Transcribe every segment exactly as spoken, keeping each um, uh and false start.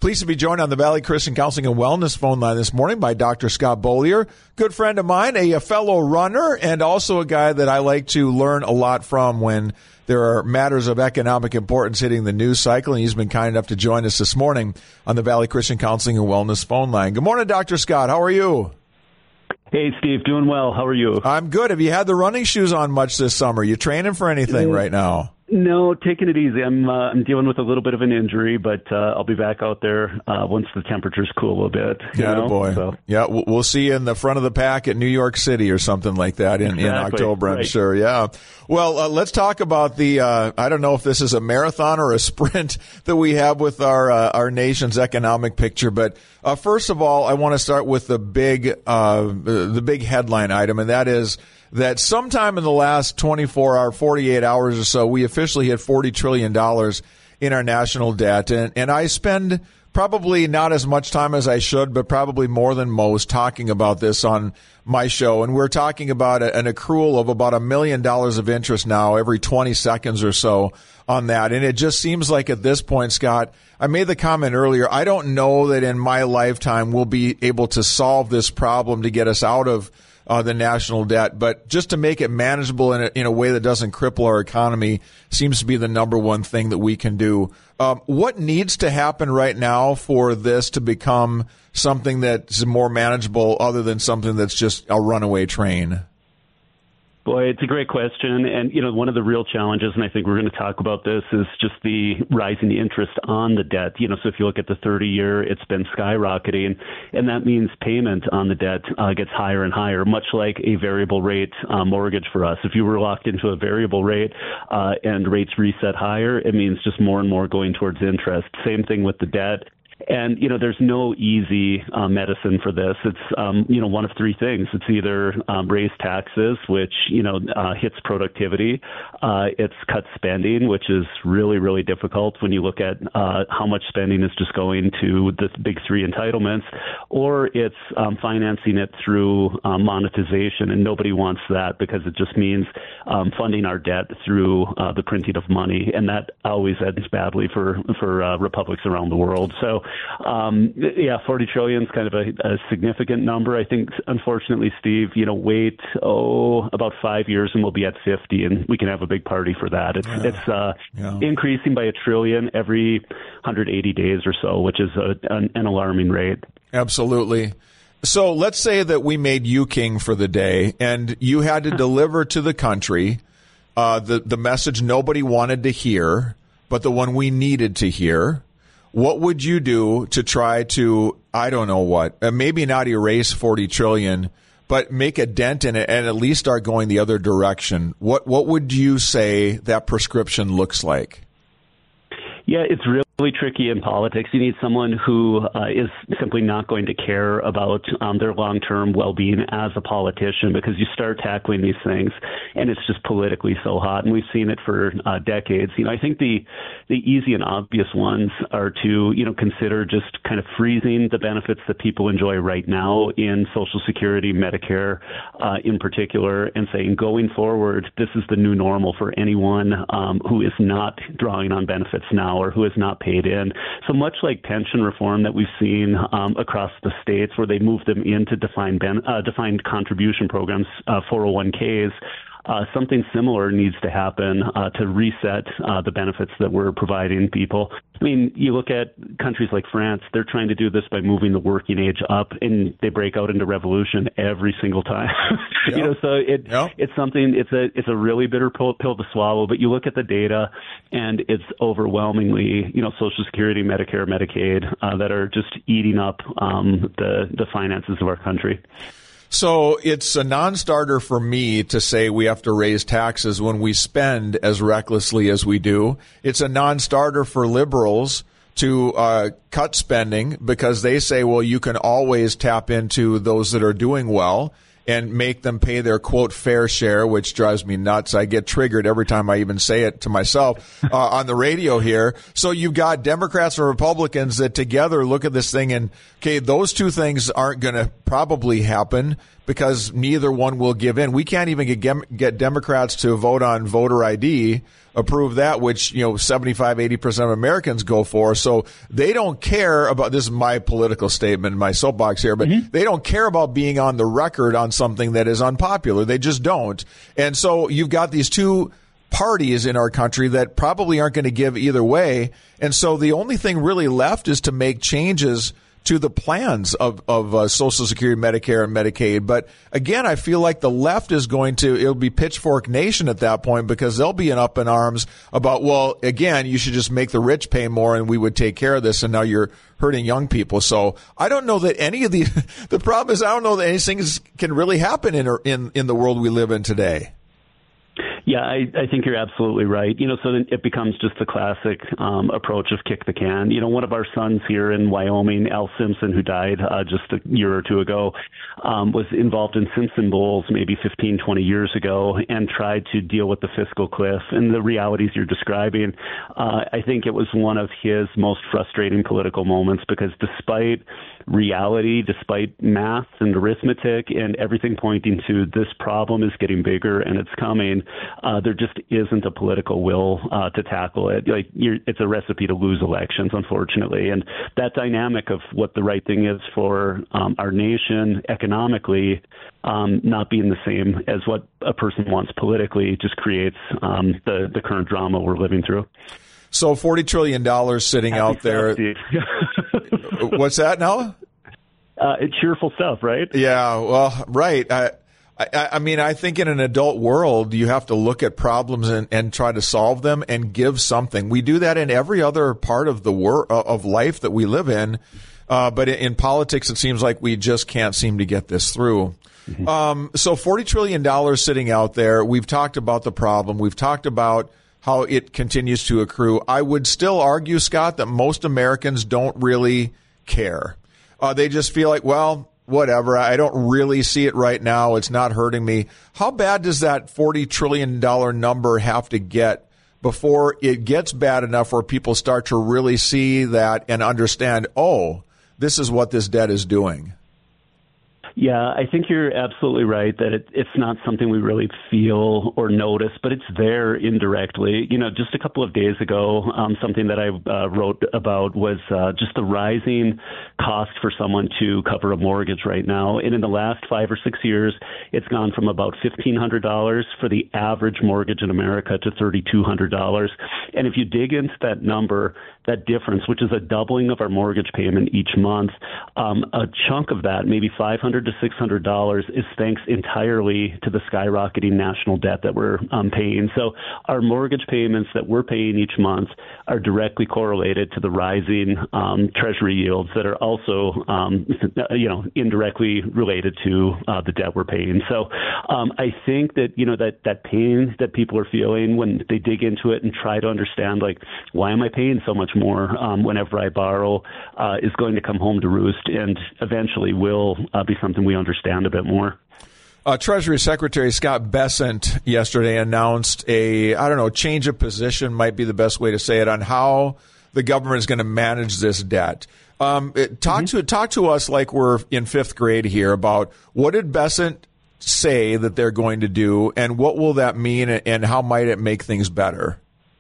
Pleased to be joined on the Valley Christian Counseling and Wellness phone line this morning by Doctor Scott Beaulier, good friend of mine, a, a fellow runner, and also a guy that I like to learn a lot from when there are matters of economic importance hitting the news cycle, and he's been kind enough to join us this morning on the Valley Christian Counseling and Wellness phone line. Good morning, Doctor Scott. How are you? Hey, Steve. Doing well. How are you? I'm good. Have you had the running shoes on much this summer? You training for anything right now? No, taking it easy. I'm uh, I'm dealing with a little bit of an injury, but uh, I'll be back out there uh, once the temperatures cool a bit. Yeah, know? boy. So. Yeah, we'll see you in the front of the pack at New York City or something like that in, exactly. in October, I'm right. sure. Yeah. Well, uh, let's talk about the, uh, I don't know if this is a marathon or a sprint that we have with our uh, our nation's economic picture. But uh, first of all, I want to start with the big, uh, the big headline item, and that is that sometime in the last twenty-four hour, forty-eight hours or so, we officially hit forty trillion dollars in our national debt. And, and I spend probably not as much time as I should, but probably more than most talking about this on my show. And we're talking about a, an accrual of about a million dollars of interest now every twenty seconds or so on that. And it just seems like at this point, Scott, I made the comment earlier, I don't know that in my lifetime we'll be able to solve this problem to get us out of Uh, the national debt, but just to make it manageable in a, in a way that doesn't cripple our economy seems to be the number one thing that we can do. Um, what needs to happen right now for this to become something that's more manageable other than something that's just a runaway train? Boy, it's a great question. And, you know, one of the real challenges, and I think we're going to talk about this, is just the rising interest on the debt. You know, so if you look at the thirty-year, it's been skyrocketing, and that means payment on the debt uh, gets higher and higher, much like a variable rate uh, mortgage for us. If you were locked into a variable rate uh, and rates reset higher, it means just more and more going towards interest. Same thing with the debt. And, you know, there's no easy uh, medicine for this. It's, um, you know, one of three things. It's either um, raise taxes, which, you know, uh, hits productivity. Uh, it's cut spending, which is really, really difficult when you look at uh, how much spending is just going to the big three entitlements. Or it's um, financing it through um, monetization. And nobody wants that because it just means um, funding our debt through uh, the printing of money. And that always ends badly for, for uh, republics around the world. So, Um, yeah, forty trillion is kind of a, a significant number. I think, unfortunately, Steve, you know, wait, oh, about five years and we'll be at fifty and we can have a big party for that. It's, yeah. it's uh, yeah. increasing by a trillion every one hundred eighty days or so, which is a, an, an alarming rate. Absolutely. So let's say that we made you king for the day and you had to deliver to the country uh, the, the message nobody wanted to hear, but the one we needed to hear. What would you do to try to, I don't know what, uh, maybe not erase forty trillion, but make a dent in it and at least start going the other direction? What what would you say that prescription looks like? Yeah, it's really tricky in politics. You need someone who uh, is simply not going to care about um, their long-term well-being as a politician, because you start tackling these things and it's just politically so hot, and we've seen it for uh, decades. You know, I think the the easy and obvious ones are to, you know, consider just kind of freezing the benefits that people enjoy right now in Social Security, Medicare uh, in particular, and saying going forward, this is the new normal for anyone um, who is not drawing on benefits now or who has not paid in. So much like pension reform that we've seen um, across the states, where they move them into defined ben- uh, defined contribution programs, uh, four oh one k's, Uh, something similar needs to happen uh, to reset uh, the benefits that we're providing people. I mean, you look at countries like France, they're trying to do this by moving the working age up, and they break out into revolution every single time. Yep. You know, so it yep. it's something, it's a it's a really bitter pill, pill to swallow, but you look at the data, and it's overwhelmingly, you know, Social Security, Medicare, Medicaid uh, that are just eating up um, the, the finances of our country. So it's a non-starter for me to say we have to raise taxes when we spend as recklessly as we do. It's a non-starter for liberals to uh, cut spending because they say, well, you can always tap into those that are doing well and make them pay their, quote, fair share, which drives me nuts. I get triggered every time I even say it to myself uh, on the radio here. So you've got Democrats and Republicans that together look at this thing and, okay, those two things aren't going to probably happen, because neither one will give in. We can't even get, get Democrats to vote on voter I D, approve that, which, you know, seventy-five, eighty percent of Americans go for. So they don't care about, this is my political statement, my soapbox here, but mm-hmm. they don't care about being on the record on something that is unpopular. They just don't. And so you've got these two parties in our country that probably aren't going to give either way. And so the only thing really left is to make changes to the plans of, of uh, Social Security, Medicare, and Medicaid. But again, I feel like the left is going to, it'll be Pitchfork Nation at that point, because they'll be in up in arms about, well, again, you should just make the rich pay more and we would take care of this. And now you're hurting young people. So I don't know that any of the, the problem is I don't know that anything can really happen in, in, in the world we live in today. Yeah, I, I think you're absolutely right. You know, so then it becomes just the classic um, approach of kick the can. You know, one of our sons here in Wyoming, Al Simpson, who died uh, just a year or two ago, um, was involved in Simpson Bowls maybe fifteen, twenty years ago and tried to deal with the fiscal cliff and the realities you're describing. Uh, I think it was one of his most frustrating political moments, because despite reality, despite math and arithmetic and everything pointing to this problem is getting bigger and it's coming, Uh, there just isn't a political will uh, to tackle it. Like you're, it's a recipe to lose elections, unfortunately. And that dynamic of what the right thing is for um, our nation economically um, not being the same as what a person wants politically just creates um, the, the current drama we're living through. So forty trillion dollars sitting Happy out there. What's that now? Uh, it's cheerful stuff, right? Yeah, well, right. I, I, I mean, I think in an adult world, you have to look at problems and, and try to solve them and give something. We do that in every other part of the wor- of life that we live in. Uh, but in, in politics, it seems like we just can't seem to get this through. Mm-hmm. Um, so forty trillion dollars sitting out there. We've talked about the problem. We've talked about how it continues to accrue. I would still argue, Scott, that most Americans don't really care. Uh, they just feel like, well, whatever, I don't really see it right now. It's not hurting me. How bad does that forty trillion dollars number have to get before it gets bad enough where people start to really see that and understand, oh, this is what this debt is doing? Yeah, I think you're absolutely right that it, it's not something we really feel or notice, but it's there indirectly. You know, just a couple of days ago, um, something that I uh, wrote about was uh, just the rising cost for someone to cover a mortgage right now. And in the last five or six years, it's gone from about fifteen hundred dollars for the average mortgage in America to three thousand two hundred dollars. And if you dig into that number, that difference, which is a doubling of our mortgage payment each month, um, a chunk of that, maybe five hundred to six hundred dollars, is thanks entirely to the skyrocketing national debt that we're um, paying. So our mortgage payments that we're paying each month are directly correlated to the rising um, Treasury yields that are also, um, you know, indirectly related to uh, the debt we're paying. So um, I think that, you know, that, that pain that people are feeling when they dig into it and try to understand, like, why am I paying so much more um, whenever I borrow, uh, is going to come home to roost and eventually will uh, be something we understand a bit more. Uh, Treasury Secretary Scott Bessent yesterday announced a, I don't know, change of position might be the best way to say it, on how the government is going to manage this debt. Um, it, talk mm-hmm. to talk to us like we're in fifth grade here about what did Bessent say that they're going to do, and what will that mean, and how might it make things better?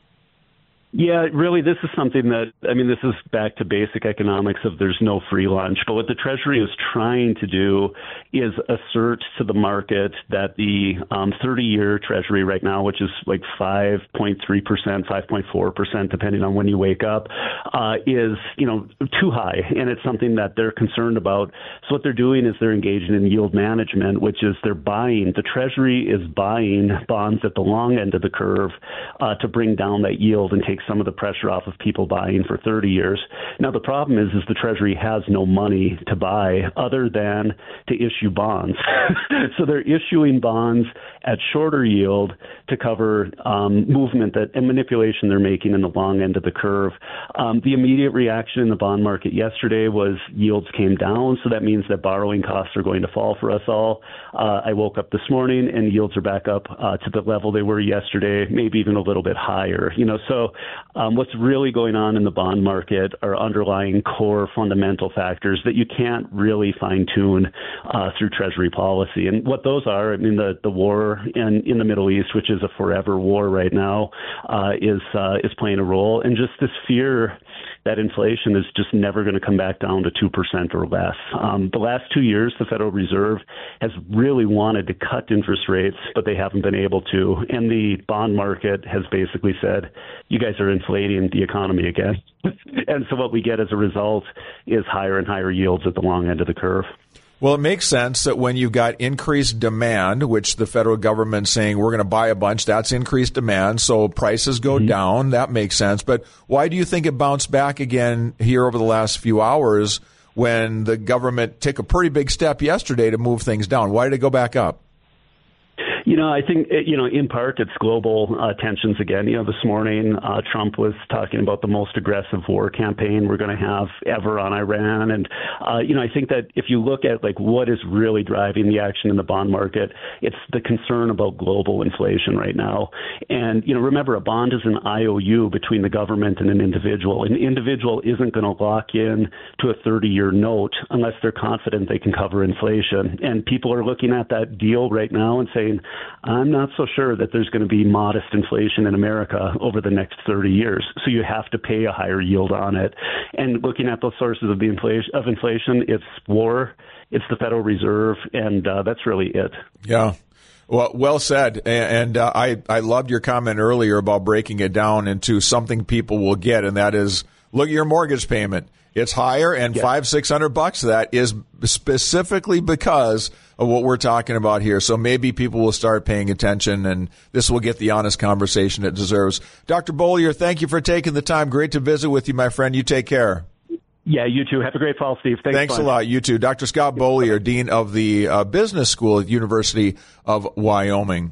Yeah, really, this is something that, I mean, this is back to basic economics of there's no free lunch. But what the Treasury is trying to do is assert to the market that the um, thirty-year Treasury right now, which is like five point three percent, five point four percent, depending on when you wake up, uh, is, you know, too high. And it's something that they're concerned about. So what they're doing is they're engaging in yield management, which is they're buying, the Treasury is buying bonds at the long end of the curve uh, to bring down that yield and take some of the pressure off of people buying for thirty years. Now, the problem is, is the Treasury has no money to buy other than to issue bonds. So they're issuing bonds at shorter yield to cover um, movement that and manipulation they're making in the long end of the curve. Um, the immediate reaction in the bond market yesterday was yields came down, so that means that borrowing costs are going to fall for us all. Uh, I woke up this morning and yields are back up uh, to the level they were yesterday, maybe even a little bit higher. You know, so Um, what's really going on in the bond market are underlying core fundamental factors that you can't really fine-tune uh, through Treasury policy. And what those are, I mean, the, the war in, in the Middle East, which is a forever war right now, uh, is uh, is playing a role. And just this fear that inflation is just never going to come back down to two percent or less. Um, the last two years, the Federal Reserve has really wanted to cut interest rates, but they haven't been able to. And the bond market has basically said, you guys are inflating the economy again. And so what we get as a result is higher and higher yields at the long end of the curve. Well, it makes sense that when you've got increased demand, which the federal government's saying we're going to buy a bunch, that's increased demand, so prices go mm-hmm. down. That makes sense. But why do you think it bounced back again here over the last few hours when the government took a pretty big step yesterday to move things down? Why did it go back up? You know, I think, you know, in part it's global uh, tensions again. You know, this morning uh, Trump was talking about the most aggressive war campaign we're going to have ever on Iran. And, uh, you know, I think that if you look at, like, what is really driving the action in the bond market, it's the concern about global inflation right now. And, you know, remember, a bond is an I O U between the government and an individual. An individual isn't going to lock in to a thirty-year note unless they're confident they can cover inflation. And people are looking at that deal right now and saying, I'm not so sure that there's going to be modest inflation in America over the next thirty years. So you have to pay a higher yield on it. And looking at those sources of the inflation, of inflation, it's war, it's the Federal Reserve, and uh, that's really it. Yeah. Well, well said. And uh, I, I loved your comment earlier about breaking it down into something people will get, and that is, look at your mortgage payment. It's higher, and yes. five, six hundred bucks of that is specifically because of what we're talking about here. So maybe people will start paying attention, and this will get the honest conversation it deserves. Doctor Beaulier, thank you for taking the time. Great to visit with you, my friend. You take care. Yeah, you too. Have a great fall, Steve. Thanks, Thanks a lot. You too. Doctor Scott Beaulier, Dean of the uh, Business School at the University of Wyoming.